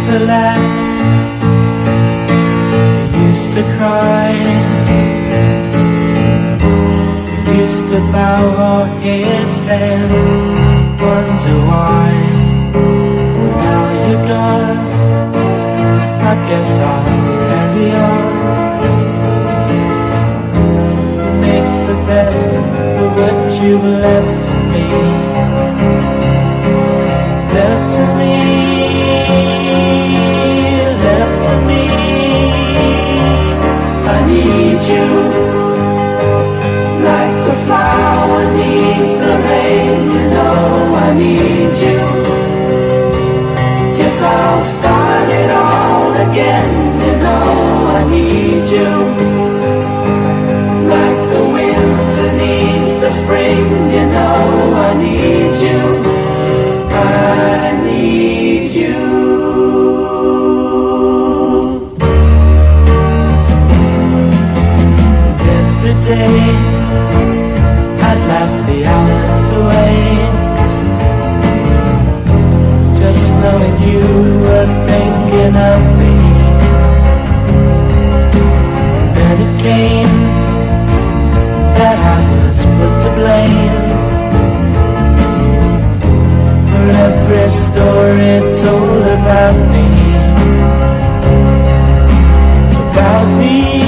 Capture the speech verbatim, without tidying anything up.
to laugh, we used to cry, we used to bow our heads and wonder why. Now you're gone, I guess I'll carry on, make the best of what you've left to me. Left to me, left to me. I need you, like the flower needs the rain. You know I need you. Guess I'll start it all again. You know I need you, like the winter needs the spring. You know I need you, I need you. Every day I'd laugh the hours away, just knowing you were thinking of me. Then it came that I was put to blame for every story told about me, about me.